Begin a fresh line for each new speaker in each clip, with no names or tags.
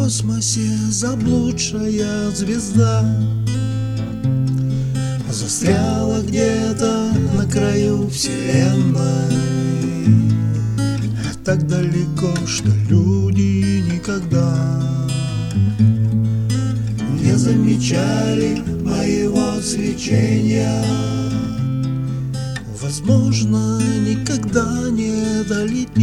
космосе заблудшая звезда застряла где-то на краю вселенной, так далеко, что люди никогда не замечали моего свечения. Возможно, никогда не долетит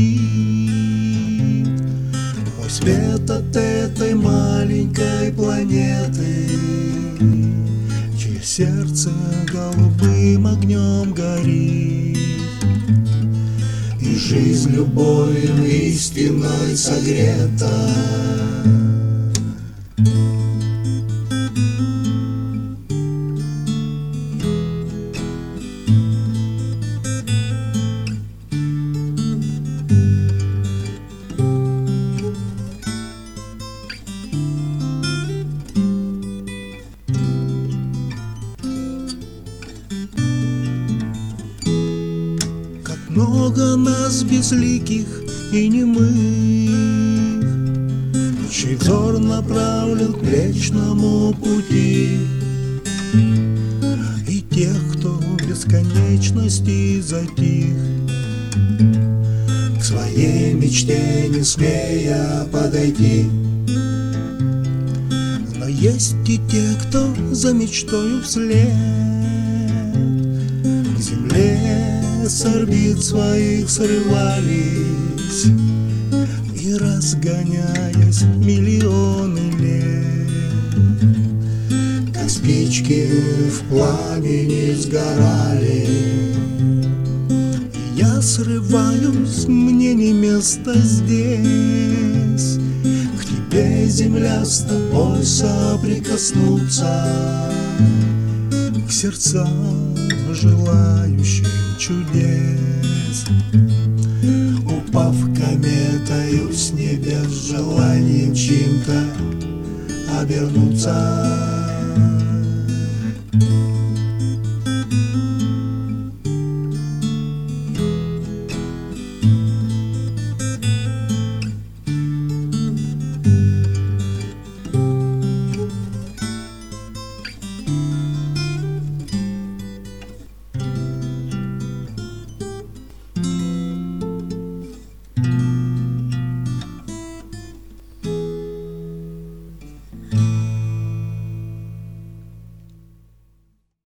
мой свет от этой маленькой планеты, чье сердце голубым огнем горит, и жизнь любовью истиной согрета. Много нас безликих и немых, чей взор направлен к вечному пути, и тех, кто в бесконечности затих, к своей мечте не смея подойти. Но есть и те, кто за мечтою вслед к земле с орбит своих срывались, и, разгоняясь миллионы лет, как спички в пламени сгорали. И я срываюсь, мне не место здесь, к тебе, земля, с тобой соприкоснуться, к сердцам желающим чудес. Упав кометою с небес, желанием чьим-то обернуться.